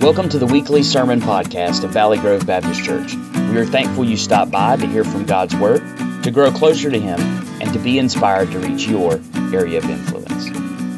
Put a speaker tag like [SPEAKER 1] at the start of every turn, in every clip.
[SPEAKER 1] Welcome to the weekly sermon podcast of Valley Grove Baptist Church. We are thankful you stopped by to hear from God's Word, to grow closer to Him, and to be inspired to reach your area of influence.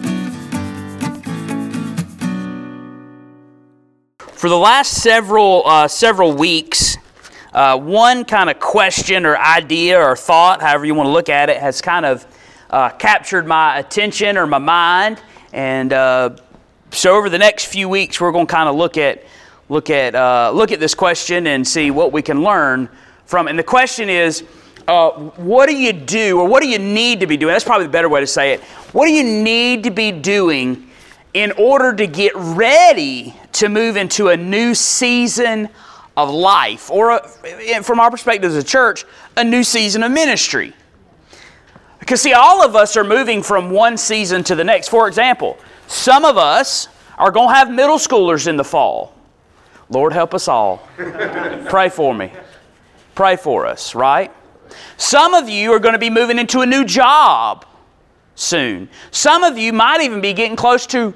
[SPEAKER 1] For the last several weeks, one kind of question or idea or thought, however you want to look at it, has kind of captured my attention or my mind, and so over the next few weeks, we're going to kind of look at this question and see what we can learn from it. And the question is, what do you do, or what do you need to be doing? That's probably the better way to say it. What do you need to be doing in order to get ready to move into a new season of life, or from our perspective as a church, a new season of ministry? Because see, all of us are moving from one season to the next. For example, some of us are going to have middle schoolers in the fall. Lord, help us all. Pray for me. Pray for us, right? Some of you are going to be moving into a new job soon. Some of you might even be getting close to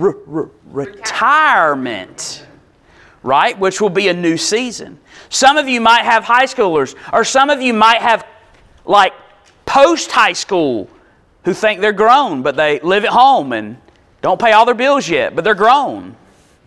[SPEAKER 1] retirement, right? Which will be a new season. Some of you might have high schoolers, or some of you might have like post-high school who think they're grown, but they live at home and don't pay all their bills yet, but they're grown.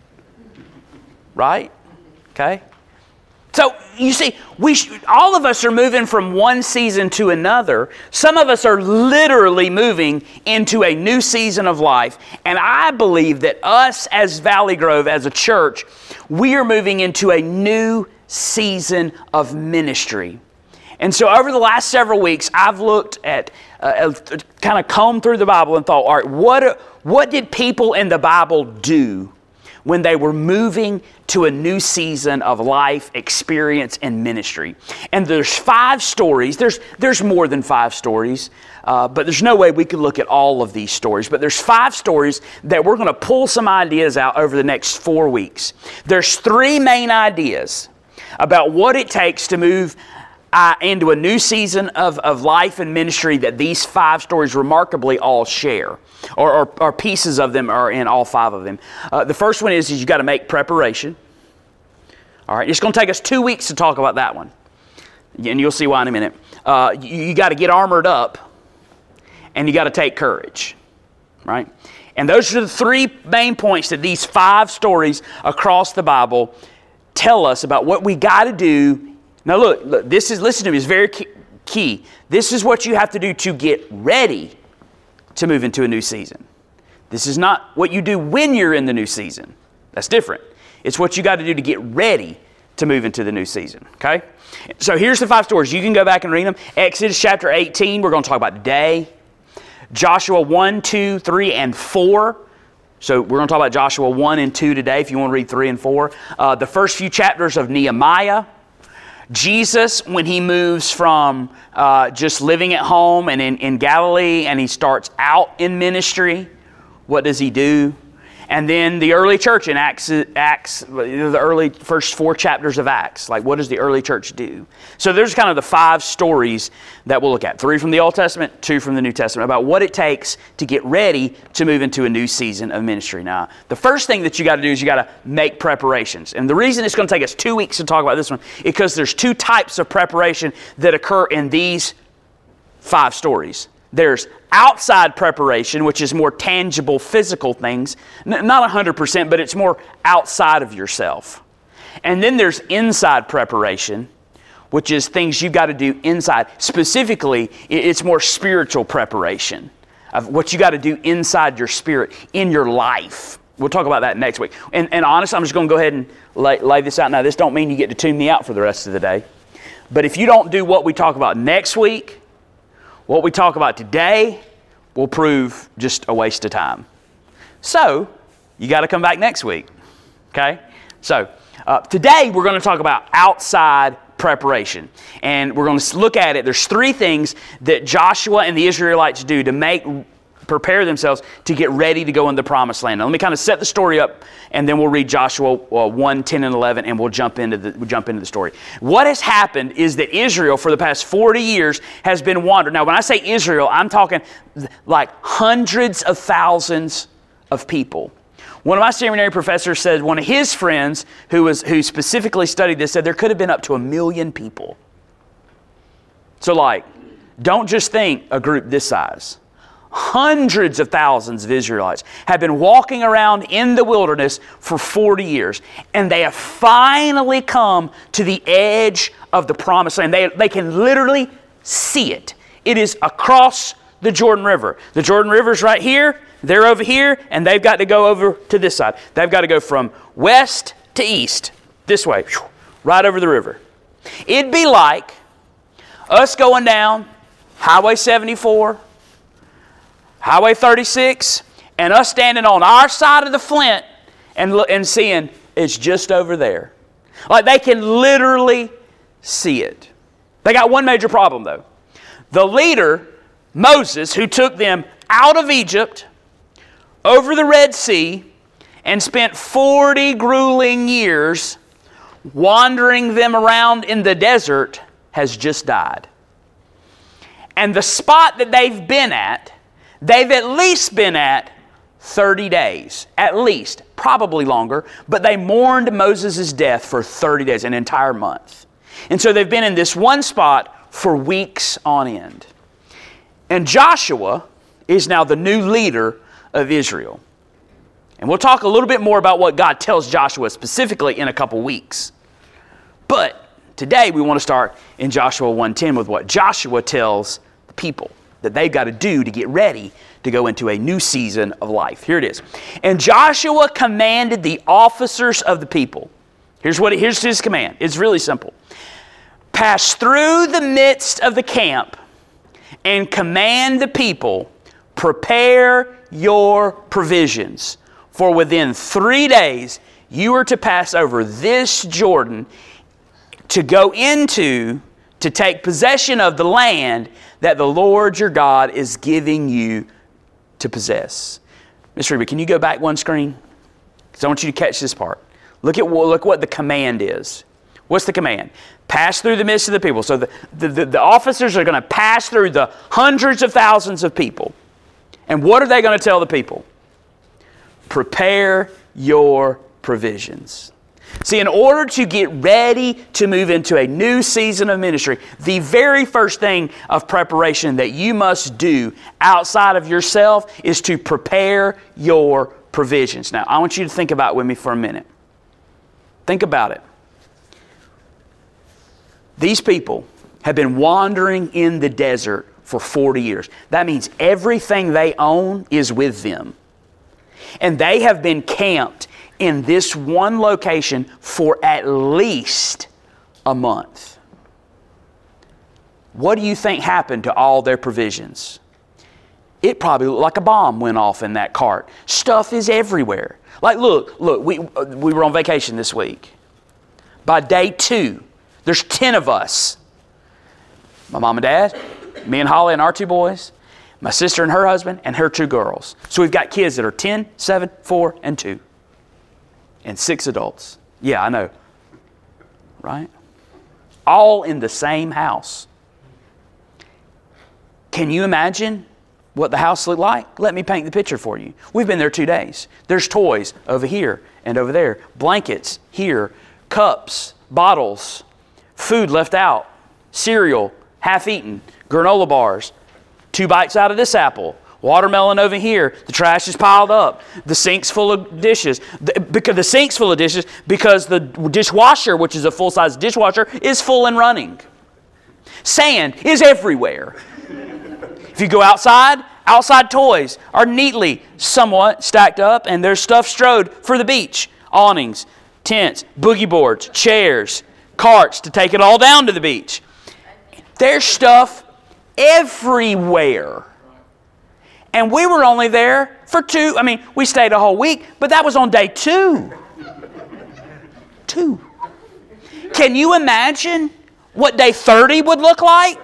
[SPEAKER 1] Right? Okay? So, you see, all of us are moving from one season to another. Some of us are literally moving into a new season of life. And I believe that us as Valley Grove, as a church, we are moving into a new season of ministry. And so over the last several weeks, I've looked at, kind of combed through the Bible and thought, all right, what did people in the Bible do when they were moving to a new season of life, experience, and ministry? And there's 5 stories. There's more than 5 stories, but there's no way we could look at all of these stories. But there's 5 stories that we're going to pull some ideas out over the next 4 weeks. There's 3 main ideas about what it takes to move into a new season of life and ministry that these 5 stories remarkably all share, or pieces of them are in all 5 of them. The first one is you got to make preparation. All right, it's going to take us 2 weeks to talk about that one, and you'll see why in a minute. You got to get armored up, and you got to take courage, right? And those are the 3 main points that these 5 stories across the Bible tell us about what we got to do. Now look, listen to me, it's very key. This is what you have to do to get ready to move into a new season. This is not what you do when you're in the new season. That's different. It's what you got to do to get ready to move into the new season, okay? So here's the 5 stories. You can go back and read them. Exodus chapter 18, we're going to talk about today. Joshua 1, 2, 3, and 4. So we're going to talk about Joshua 1 and 2 today if you want to read 3 and 4. The first few chapters of Nehemiah. Jesus, when he moves from just living at home and in Galilee, and he starts out in ministry, what does he do? And then the early church in Acts, the early first 4 chapters of Acts. Like, what does the early church do? So there's kind of the 5 stories that we'll look at. 3 from the Old Testament, 2 from the New Testament, about what it takes to get ready to move into a new season of ministry. Now, the first thing that you got to do is you got to make preparations. And the reason it's going to take us 2 weeks to talk about this one is because there's 2 types of preparation that occur in these 5 stories. There's outside preparation, which is more tangible, physical things. Not 100%, but it's more outside of yourself. And then there's inside preparation, which is things you've got to do inside. Specifically, it's more spiritual preparation of what you got to do inside your spirit, in your life. We'll talk about that next week. And honestly, I'm just going to go ahead and lay this out now. This don't mean you get to tune me out for the rest of the day. But if you don't do what we talk about next week, what we talk about today will prove just a waste of time. So, you got to come back next week, okay? So, today we're going to talk about outside preparation. And we're going to look at it. There's 3 things that Joshua and the Israelites do to prepare themselves to get ready to go in the promised land. Now, let me kind of set the story up, and then we'll read Joshua 1, 10, and 11, and we'll jump into the story. What has happened is that Israel, for the past 40 years, has been wandering. Now, when I say Israel, I'm talking like hundreds of thousands of people. One of my seminary professors said, one of his friends who specifically studied this said there could have been up to 1 million people. So don't just think a group this size. Hundreds of thousands of Israelites have been walking around in the wilderness for 40 years, and they have finally come to the edge of the Promised Land. They can literally see it. It is across the Jordan River. The Jordan River's right here, they're over here, and they've got to go over to this side. They've got to go from west to east, this way, right over the river. It'd be like us going down Highway 74, Highway 36, and us standing on our side of the Flint and seeing it's just over there. Like they can literally see it. They got one major problem though. The leader, Moses, who took them out of Egypt, over the Red Sea, and spent 40 grueling years wandering them around in the desert, has just died. And the spot that they've been at least been at 30 days. At least. Probably longer. But they mourned Moses' death for 30 days, an entire month. And so they've been in this one spot for weeks on end. And Joshua is now the new leader of Israel. And we'll talk a little bit more about what God tells Joshua specifically in a couple weeks. But today we want to start in Joshua 1:10 with what Joshua tells the people that they've got to do to get ready to go into a new season of life. Here it is. And Joshua commanded the officers of the people. Here's his command. It's really simple. Pass through the midst of the camp and command the people, prepare your provisions. For within 3 days you are to pass over this Jordan to go into, to take possession of the land that the Lord your God is giving you to possess. Mr. Reba, can you go back one screen? Because I want you to catch this part. Look what the command is. What's the command? Pass through the midst of the people. So the officers are going to pass through the hundreds of thousands of people. And what are they going to tell the people? Prepare your provisions. See, in order to get ready to move into a new season of ministry, the very first thing of preparation that you must do outside of yourself is to prepare your provisions. Now, I want you to think about it with me for a minute. Think about it. These people have been wandering in the desert for 40 years. That means everything they own is with them. And they have been camped in this one location for at least a month. What do you think happened to all their provisions? It probably looked like a bomb went off in that cart. Stuff is everywhere. Like, look, we were on vacation this week. By day 2, there's 10 of us. My mom and dad, me and Holly and our 2 boys, my sister and her husband, and her 2 girls. So we've got kids that are 10, 7, 4, and 2. And 6 adults. Yeah, I know. Right? All in the same house. Can you imagine what the house looked like? Let me paint the picture for you. We've been there 2 days. There's toys over here and over there. Blankets here. Cups. Bottles. Food left out. Cereal. Half-eaten. Granola bars. 2 bites out of this apple. Watermelon over here. The trash is piled up. The sink's full of dishes. The sink's full of dishes because the dishwasher, which is a full-size dishwasher, is full and running. Sand is everywhere. If you go outside toys are neatly somewhat stacked up, and there's stuff strode for the beach. Awnings, tents, boogie boards, chairs, carts to take it all down to the beach. There's stuff everywhere. And we were only there for 2. I mean, we stayed a whole week, but that was on day 2. 2. Can you imagine what day 30 would look like?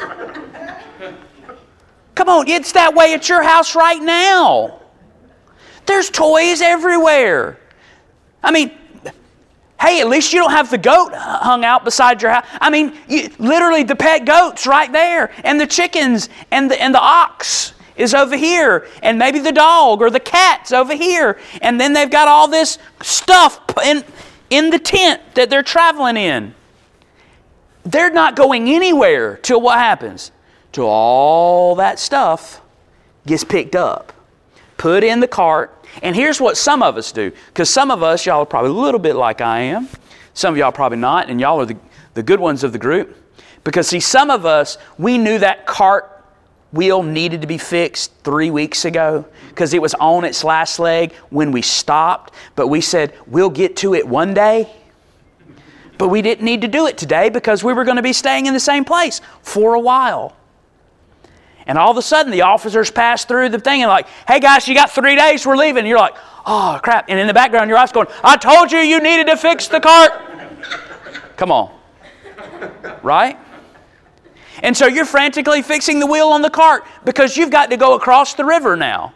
[SPEAKER 1] Come on, it's that way at your house right now. There's toys everywhere. I mean, hey, at least you don't have the goat hung out beside your house. I mean, literally the pet goat's right there, and the chickens and the ox. is over here, and maybe the dog or the cat's over here, and then they've got all this stuff in the tent that they're traveling in. They're not going anywhere till what happens? Till all that stuff gets picked up, put in the cart. And here's what some of us do, because some of us, y'all are probably a little bit like I am. Some of y'all probably not, and y'all are the good ones of the group. Because see, some of us, we knew that cart wheel needed to be fixed 3 weeks ago because it was on its last leg when we stopped. But we said, we'll get to it one day. But we didn't need to do it today because we were going to be staying in the same place for a while. And all of a sudden, the officers pass through the thing and like, hey guys, you got 3 days, we're leaving. And you're like, oh crap. And in the background, your wife's going, I told you you needed to fix the cart. Come on. Right? And so you're frantically fixing the wheel on the cart because you've got to go across the river now.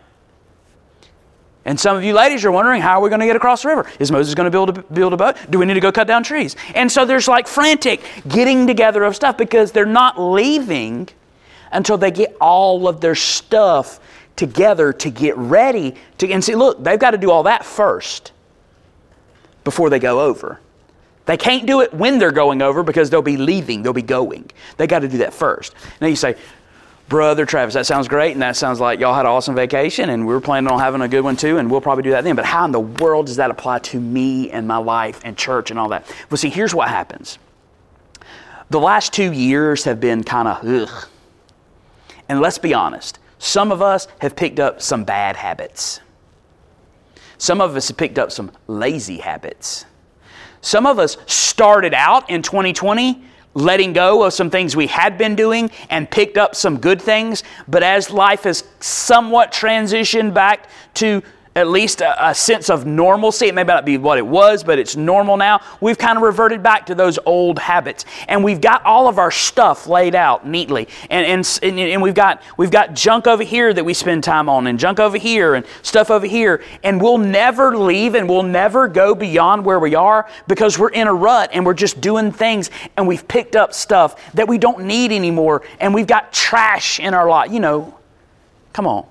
[SPEAKER 1] And some of you ladies are wondering, how are we going to get across the river? Is Moses going to build a boat? Do we need to go cut down trees? And so there's like frantic getting together of stuff because they're not leaving until they get all of their stuff together to get ready to. And see, look, they've got to do all that first before they go over. They can't do it when they're going over because they'll be leaving, they'll be going. They got to do that first. Now you say, Brother Travis, that sounds great, and that sounds like y'all had an awesome vacation, and we're planning on having a good one too, and we'll probably do that then. But how in the world does that apply to me and my life and church and all that? Well, see, here's what happens. The last 2 years have been kind of ugh. And let's be honest, some of us have picked up some bad habits. Some of us have picked up some lazy habits. Some of us started out in 2020 letting go of some things we had been doing and picked up some good things. But as life has somewhat transitioned back to at least a sense of normalcy, it may not be what it was, but it's normal now. We've kind of reverted back to those old habits. And we've got all of our stuff laid out neatly. And we've got junk over here that we spend time on, and junk over here, and stuff over here. And we'll never leave, and we'll never go beyond where we are because we're in a rut and we're just doing things, and we've picked up stuff that we don't need anymore, and we've got trash in our lot. You know, come on.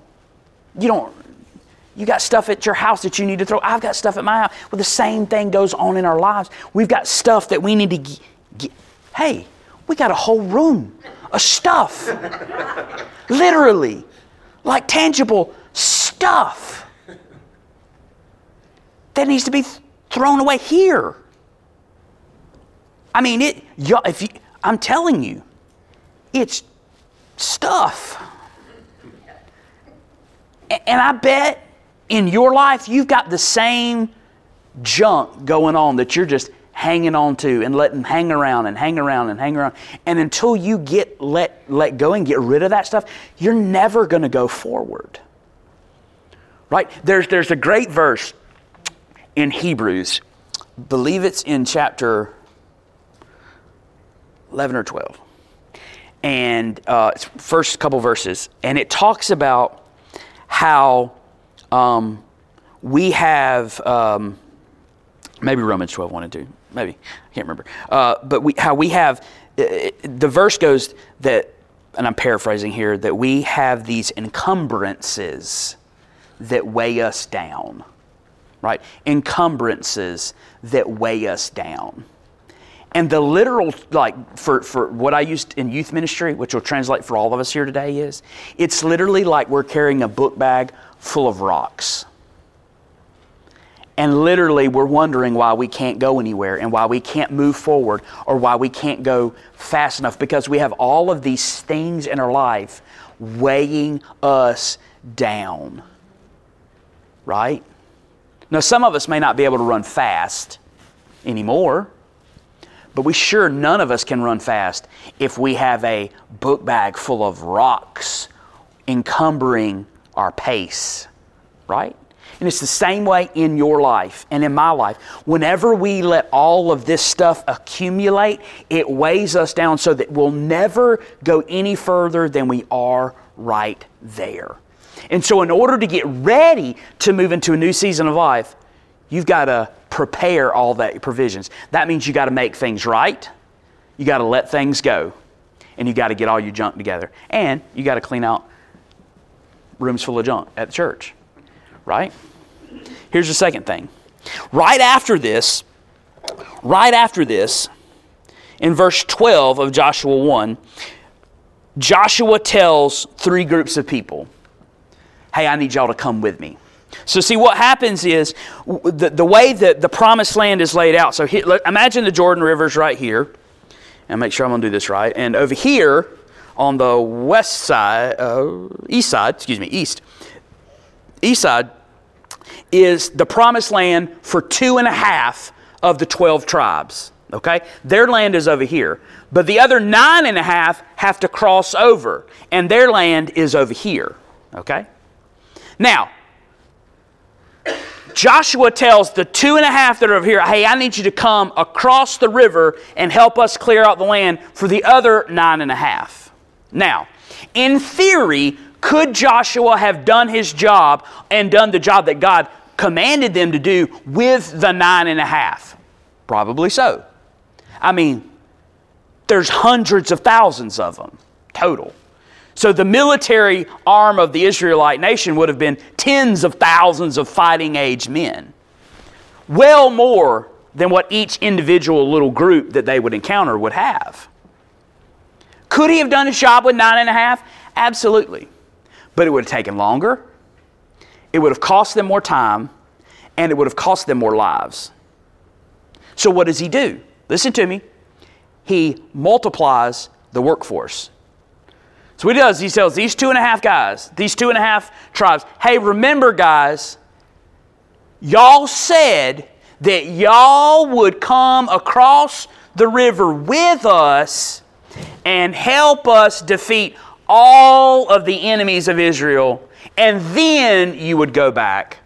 [SPEAKER 1] You got stuff at your house that you need to throw. I've got stuff at my house. Well, the same thing goes on in our lives. We've got stuff that we need to get. Hey, we got a whole room of stuff. Literally. Like tangible stuff. That needs to be thrown away here. I mean, I'm telling you, it's stuff. And I bet in your life, you've got the same junk going on that you're just hanging on to and letting hang around and hang around and hang around. And until you get let go and get rid of that stuff, you're never going to go forward. Right? There's a great verse in Hebrews. I believe it's in chapter 11 or 12. And it's first couple verses. And it talks about how we have, maybe Romans 12, 1 and 2, maybe, I can't remember. But how we have, the verse goes that, and I'm paraphrasing here, that we have these encumbrances that weigh us down, right? Encumbrances that weigh us down. And the literal, like, for what I used in youth ministry, which will translate for all of us here today is, it's literally like we're carrying a book bag full of rocks. And literally we're wondering why we can't go anywhere and why we can't move forward or why we can't go fast enough because we have all of these things in our life weighing us down. Right? Now, some of us may not be able to run fast anymore. But we sure none of us can run fast if we have a book bag full of rocks encumbering our pace, right? And it's the same way in your life and in my life. Whenever we let all of this stuff accumulate, it weighs us down so that we'll never go any further than we are right there. And so in order to get ready to move into a new season of life, you've got to prepare all that provisions. That means you got to make things right. You got to let things go. And you got to get all your junk together. And you got to clean out rooms full of junk at the church, right? Here's the second thing. Right after this, in verse 12 of Joshua 1, Joshua tells three groups of people, hey, I need y'all to come with me. So see, what happens is, the way that the promised land is laid out. So imagine the Jordan River's right here. And make sure I'm going to do this right. And over here, on the east side, is the promised land for 2.5 of the 12 tribes. Okay? Their land is over here. But the other 9.5 have to cross over. And their land is over here. Okay? Now, Joshua tells the 2.5 that are over here, hey, I need you to come across the river and help us clear out the land for the other 9.5. Now, in theory, could Joshua have done his job and done the job that God commanded them to do with the 9.5? Probably so. I mean, there's hundreds of thousands of them total. So the military arm of the Israelite nation would have been tens of thousands of fighting-age men. Well more than what each individual little group that they would encounter would have. Could he have done his job with 9.5? Absolutely. But it would have taken longer, it would have cost them more time, and it would have cost them more lives. So what does he do? Listen to me. He multiplies the workforce. So what he does, he tells these 2.5 guys, these 2.5 tribes, hey, remember guys, y'all said that y'all would come across the river with us and help us defeat all of the enemies of Israel, and then you would go back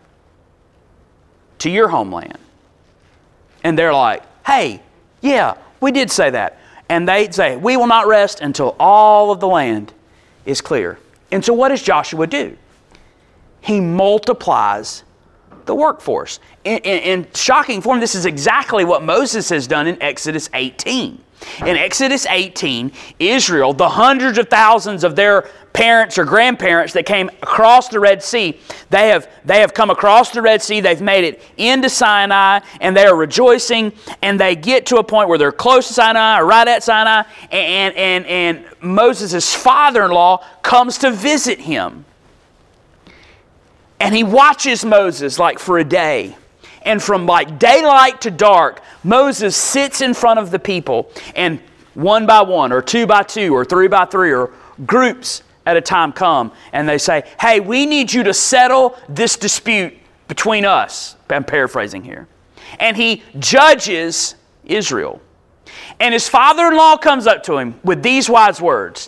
[SPEAKER 1] to your homeland. And they're like, hey, yeah, we did say that. And they'd say, we will not rest until all of the land is clear. And so what does Joshua do? He multiplies the workforce. In shocking form, this is exactly what Moses has done in Exodus 18. In Exodus 18, Israel, the hundreds of thousands of their parents or grandparents that came across the Red Sea, they have come across the Red Sea, they've made it into Sinai, and they are rejoicing, and they get to a point where they're close to Sinai, or right at Sinai, and Moses' father-in-law comes to visit him. And he watches Moses like for a day. And from like daylight to dark, Moses sits in front of the people, and one by one, or 2 by 2, or 3 by 3, or groups at a time come, and they say, hey, we need you to settle this dispute between us. I'm paraphrasing here. And he judges Israel. And his father-in-law comes up to him with these wise words: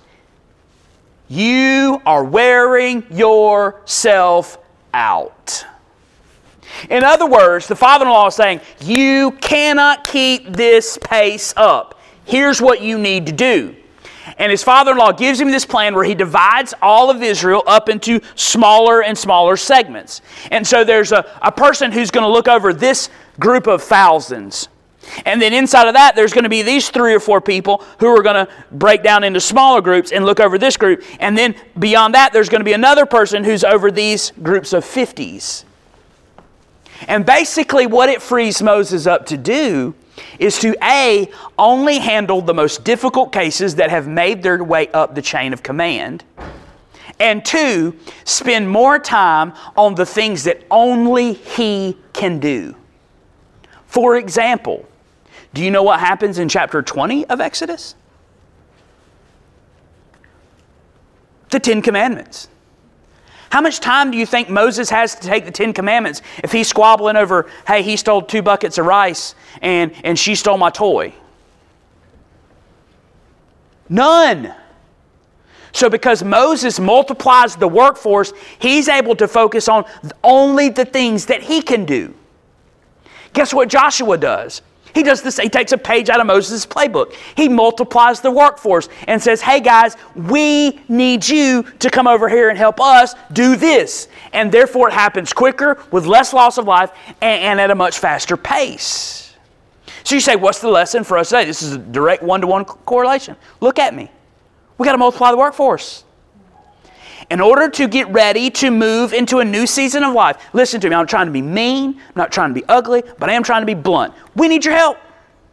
[SPEAKER 1] you are wearing yourself out. In other words, the father-in-law is saying, you cannot keep this pace up. Here's what you need to do. And his father-in-law gives him this plan where he divides all of Israel up into smaller and smaller segments. And so there's a person who's going to look over this group of thousands. And then inside of that, there's going to be these 3 or 4 people who are going to break down into smaller groups and look over this group. And then beyond that, there's going to be another person who's over these groups of 50s. And basically what it frees Moses up to do is to A, only handle the most difficult cases that have made their way up the chain of command, and 2, spend more time on the things that only he can do. For example, do you know what happens in chapter 20 of Exodus? The 10 Commandments. How much time do you think Moses has to take the 10 Commandments if he's squabbling over, hey, he stole 2 buckets of rice and she stole my toy? None. So because Moses multiplies the workforce, he's able to focus on only the things that he can do. Guess what Joshua does? He does this. He takes a page out of Moses' playbook. He multiplies the workforce and says, hey guys, we need you to come over here and help us do this. And therefore it happens quicker, with less loss of life, and at a much faster pace. So you say, what's the lesson for us today? This is a direct one-to-one correlation. Look at me. We got to multiply the workforce. in order to get ready to move into a new season of life, listen to me, I'm not trying to be mean, I'm not trying to be ugly, but I am trying to be blunt. We need your help.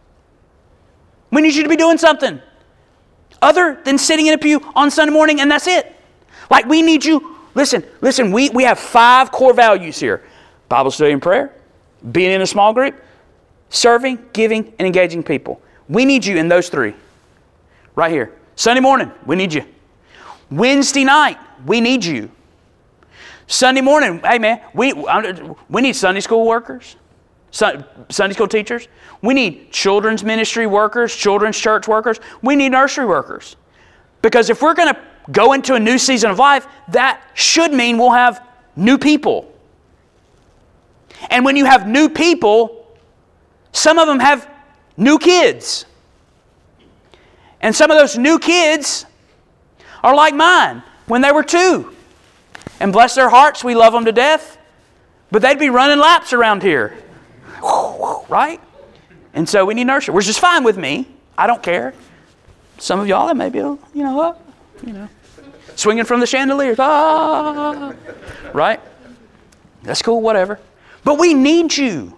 [SPEAKER 1] We need you to be doing something other than sitting in a pew on Sunday morning and that's it. Like we need you. Listen, we have 5 core values here. Bible study and prayer, being in a small group, serving, giving, and engaging people. We need you in those 3. Right here. Sunday morning, we need you. Wednesday night, we need you. Sunday morning, hey man, we need Sunday school workers, Sunday school teachers. We need children's ministry workers, children's church workers. We need nursery workers. Because if we're going to go into a new season of life, that should mean we'll have new people. And when you have new people, some of them have new kids. And some of those new kids are like mine when they were 2. And bless their hearts, we love them to death. But they'd be running laps around here. Right? And so we need nursery, which is fine with me. I don't care. Some of y'all, that may be, swinging from the chandeliers. Right? That's cool, whatever. But we need you.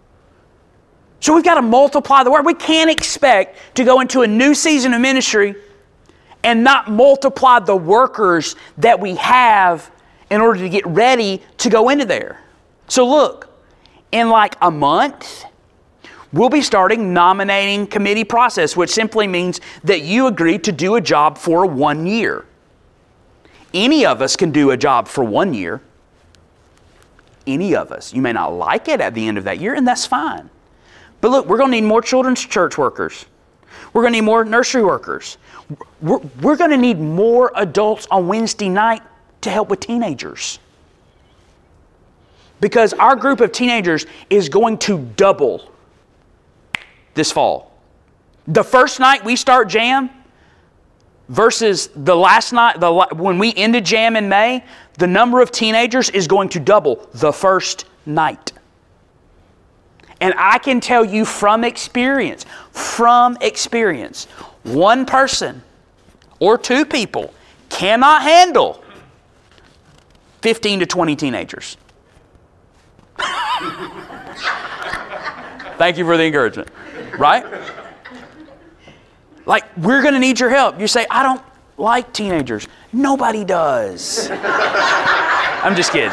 [SPEAKER 1] So we've got to multiply the word. We can't expect to go into a new season of ministry and not multiply the workers that we have in order to get ready to go into there. So look, in like a month, we'll be starting nominating committee process, which simply means that you agree to do a job for 1 year. Any of us can do a job for 1 year. Any of us. You may not like it at the end of that year, and that's fine. But look, we're going to need more children's church workers. We're going to need more nursery workers. We're going to need more adults on Wednesday night to help with teenagers. Because our group of teenagers is going to double this fall. The first night we start Jam versus the last night, when we ended Jam in May, the number of teenagers is going to double the first night. And I can tell you from experience, one person or 2 people cannot handle 15 to 20 teenagers. Thank you for the encouragement. Right? Like, we're going to need your help. You say, I don't like teenagers. Nobody does. I'm just kidding.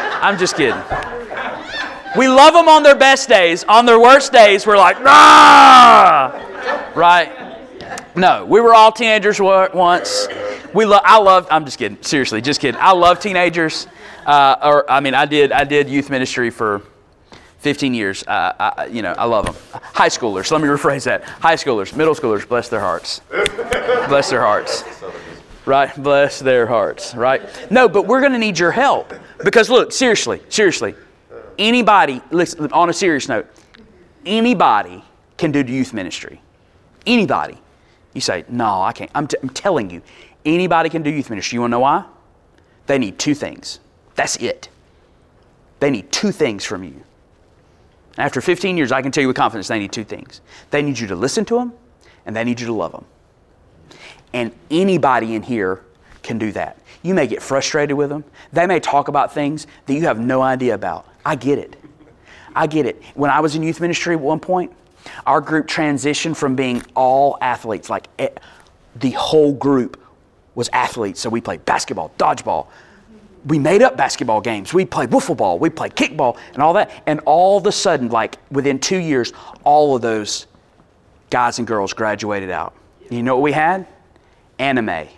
[SPEAKER 1] We love them on their best days. On their worst days, we're like, ah! Right? No, we were all teenagers once. I'm just kidding. Seriously, just kidding. I love teenagers. I did youth ministry for 15 years. I love them. High schoolers, let me rephrase that. High schoolers, middle schoolers, bless their hearts. Bless their hearts. Right? Bless their hearts. Right? No, but we're going to need your help. Because look, seriously, anybody, listen, on a serious note, anybody can do youth ministry. Anybody. You say, no, I can't. I'm telling you, anybody can do youth ministry. You want to know why? They need 2 things. That's it. They need 2 things from you. After 15 years, I can tell you with confidence they need 2 things. They need you to listen to them, and they need you to love them. And anybody in here can do that. You may get frustrated with them. They may talk about things that you have no idea about. I get it. When I was in youth ministry at one point, our group transitioned from being all athletes, like the whole group was athletes. So we played basketball, dodgeball. We made up basketball games. We played wiffle ball. We played kickball and all that. And all of a sudden, like within 2 years, all of those guys and girls graduated out. You know what we had? Anime.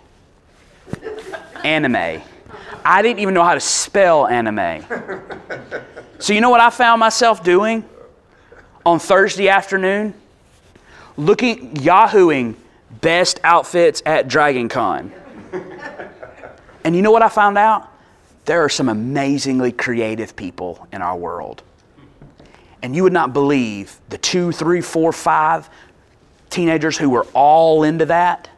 [SPEAKER 1] I didn't even know how to spell anime. So you know what I found myself doing on Thursday afternoon? Yahooing best outfits at Dragon Con. And you know what I found out? There are some amazingly creative people in our world. And you would not believe the 2, 3, 4, 5 teenagers who were all into that.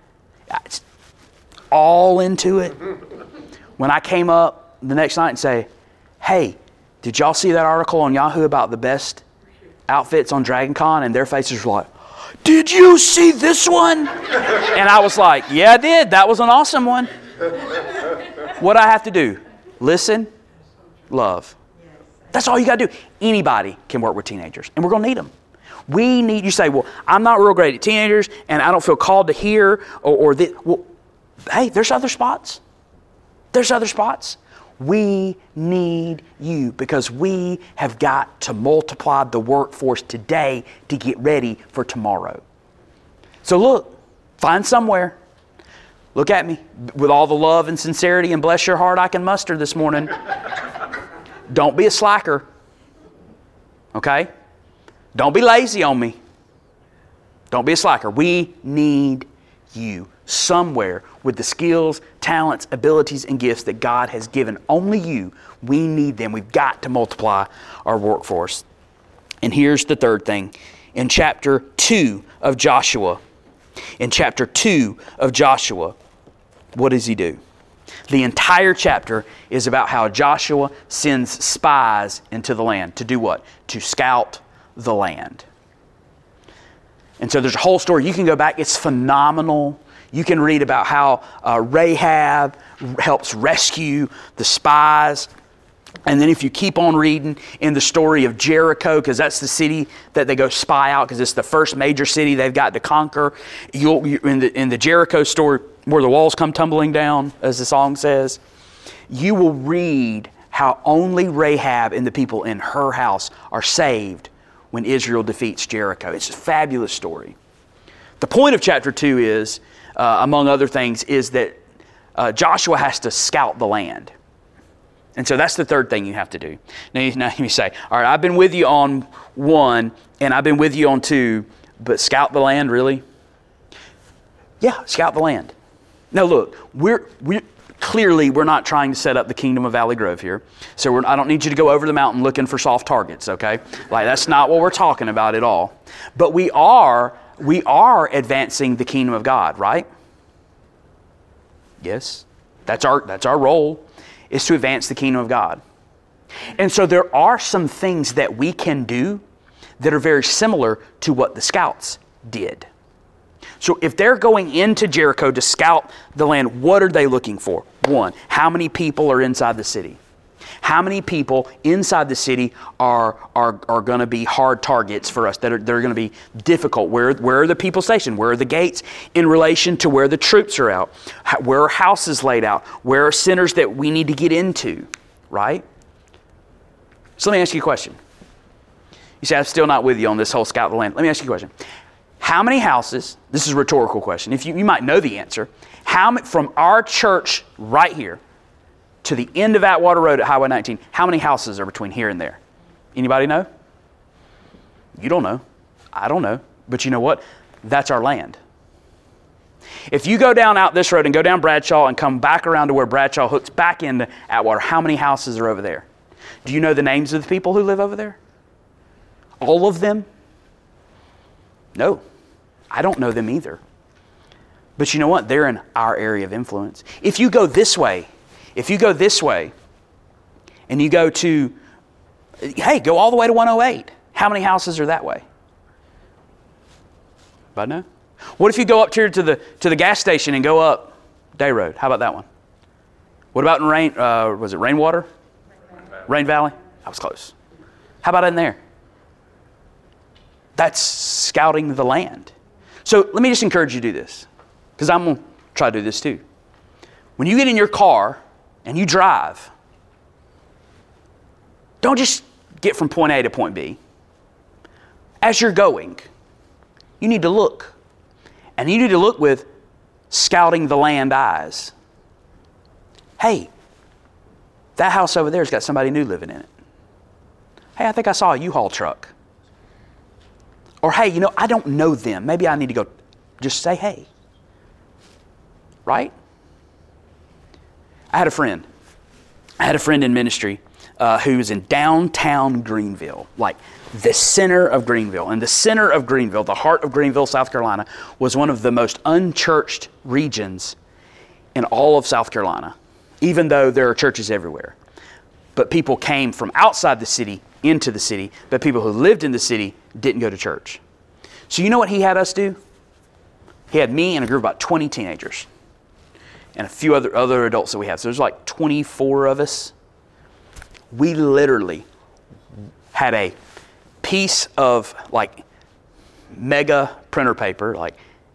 [SPEAKER 1] All into it. When I came up the next night and say, hey, did y'all see that article on Yahoo about the best outfits on Dragon Con? And their faces were like, did you see this one? And I was like, yeah, I did. That was an awesome one. What do I have to do? Listen, love. That's all you got to do. Anybody can work with teenagers, and we're going to need them. We need, you say, well, I'm not real great at teenagers, and I don't feel called to hear, well, hey, there's other spots. There's other spots. We need you because we have got to multiply the workforce today to get ready for tomorrow. So look, find somewhere. Look at me with all the love and sincerity and bless your heart I can muster this morning. Don't be a slacker. Okay? Don't be lazy on me. Don't be a slacker. We need you somewhere with the skills, talents, abilities, and gifts that God has given only you. We need them. We've got to multiply our workforce. And here's the third thing. In chapter 2 of Joshua, what does he do? The entire chapter is about how Joshua sends spies into the land. To do what? To scout the land. And so there's a whole story. You can go back. It's phenomenal. You can read about how Rahab helps rescue the spies. And then if you keep on reading in the story of Jericho, because that's the city that they go spy out, because it's the first major city they've got to conquer. In the Jericho story, where the walls come tumbling down, as the song says, you will read how only Rahab and the people in her house are saved when Israel defeats Jericho. It's a fabulous story. The point of chapter 2 is, among other things, is that Joshua has to scout the land. And so that's the third thing you have to do. Now you say, all right, I've been with you on 1 and I've been with you on 2, but scout the land, really? Yeah, scout the land. Now look, we're not trying to set up the kingdom of Valley Grove here. So I don't need you to go over the mountain looking for soft targets, okay? Like that's not what we're talking about at all. But we are advancing the kingdom of God, right? Yes. That's our role, is to advance the kingdom of God. And so there are some things that we can do that are very similar to what the scouts did. So if they're going into Jericho to scout the land, what are they looking for? 1, how many people are inside the city? How many people inside the city are going to be hard targets for us, that are going to be difficult? Where are the people stationed? Where are the gates in relation to where the troops are out? Where are houses laid out? Where are centers that we need to get into, right? So let me ask you a question. You say, I'm still not with you on this whole scout the land. Let me ask you a question. How many houses, this is a rhetorical question, if you might know the answer, from our church right here to the end of Atwater Road at Highway 19, how many houses are between here and there? Anybody know? You don't know. I don't know. But you know what? That's our land. If you go down out this road and go down Bradshaw and come back around to where Bradshaw hooks back into Atwater, how many houses are over there? Do you know the names of the people who live over there? All of them? No. I don't know them either. But you know what? They're in our area of influence. If you go this way, and you go to, go all the way to 108. How many houses are that way? Anybody know? What if you go up here to the gas station and go up Day Road? How about that one? What about in Rainwater? Rain Valley? I was close. How about in there? That's scouting the land. So let me just encourage you to do this, because I'm going to try to do this too. When you get in your car and you drive, don't just get from point A to point B. As you're going, you need to look. And you need to look with scouting the land eyes. Hey, that house over there's got somebody new living in it. Hey, I think I saw a U-Haul truck. Or hey, I don't know them. Maybe I need to go just say hey. Right? I had a friend in ministry who was in downtown Greenville, like the center of Greenville. And the center of Greenville, the heart of Greenville, South Carolina, was one of the most unchurched regions in all of South Carolina, even though there are churches everywhere. But people came from outside the city into the city, but people who lived in the city didn't go to church. So you know what he had us do? He had me and a group of about 20 teenagers. and a few other adults that we have. So there's like 24 of us. We literally had a piece of like mega printer paper, like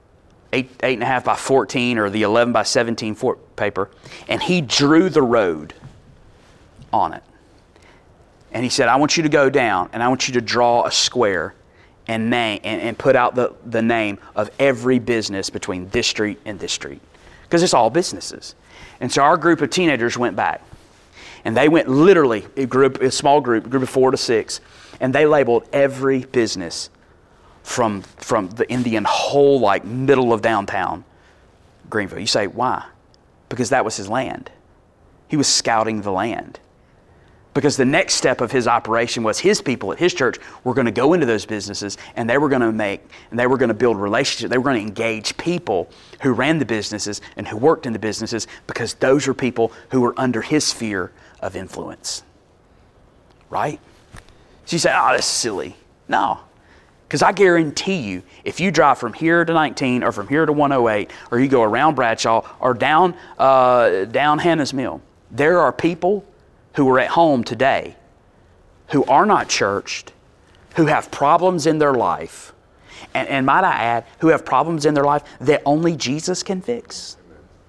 [SPEAKER 1] 8.5 by 14 or the 11 by 17 paper, and he drew the road on it. And he said, I want you to go down and I want you to draw a square and name and put out the name of every business between this street and this street. Because it's all businesses. And so our group of teenagers went back. And they went literally, a small group of 4 to 6, and they labeled every business from the Indian whole like middle of downtown Greenville. You say, why? Because that was his land. He was scouting the land. Because the next step of his operation was his people at his church were going to go into those businesses and they were going to build relationships. They were going to engage people who ran the businesses and who worked in the businesses, because those were people who were under his sphere of influence. Right? So you say, oh, that's silly. No. Because I guarantee you, if you drive from here to 19 or from here to 108, or you go around Bradshaw or down Hannah's Mill, there are people who are at home today, who are not churched, who have problems in their life, and might I add, who have problems in their life that only Jesus can fix.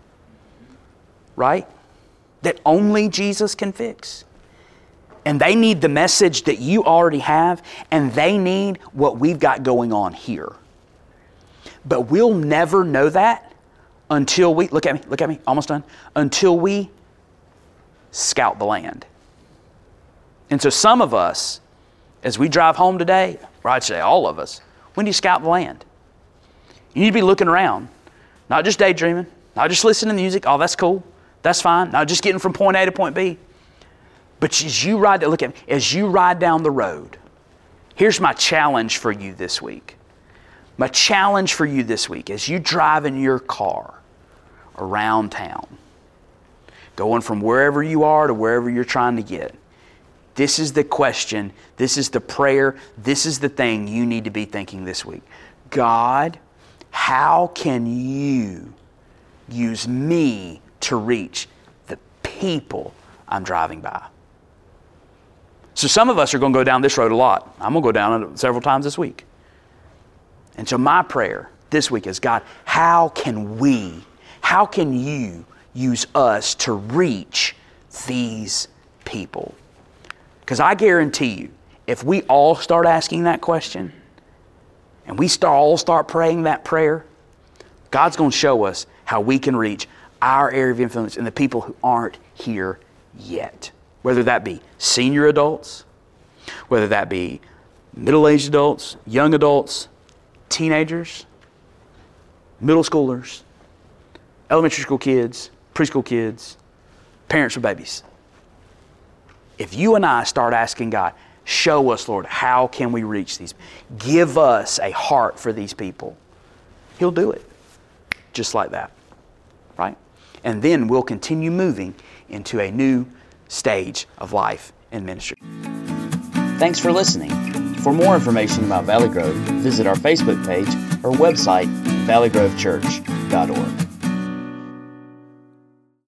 [SPEAKER 1] Right? That only Jesus can fix. And they need the message that you already have, and they need what we've got going on here. But we'll never know that until we, look at me, almost done, until we scout the land. And so some of us, as we drive home today, or I'd say all of us, we need to scout the land. You need to be looking around, not just daydreaming, not just listening to music. Oh, that's cool. That's fine. Not just getting from point A to point B. But as you ride down the road, here's my challenge for you this week. My challenge for you this week, as you drive in your car around town, going from wherever you are to wherever you're trying to get, this is the question, this is the prayer, this is the thing you need to be thinking this week. God, how can you use me to reach the people I'm driving by? So some of us are going to go down this road a lot. I'm going to go down it several times this week. And so my prayer this week is, God, how can you use us to reach these people? Because I guarantee you, if we all start asking that question, and we all start praying that prayer, God's going to show us how we can reach our area of influence and the people who aren't here yet. Whether that be senior adults, whether that be middle-aged adults, young adults, teenagers, middle schoolers, elementary school kids, preschool kids, parents with babies. If you and I start asking God, show us, Lord, how can we reach these? Give us a heart for these people. He'll do it. Just like that. Right? And then we'll continue moving into a new stage of life and ministry. Thanks for listening. For more information about Valley Grove, visit our Facebook page or website, valleygrovechurch.org.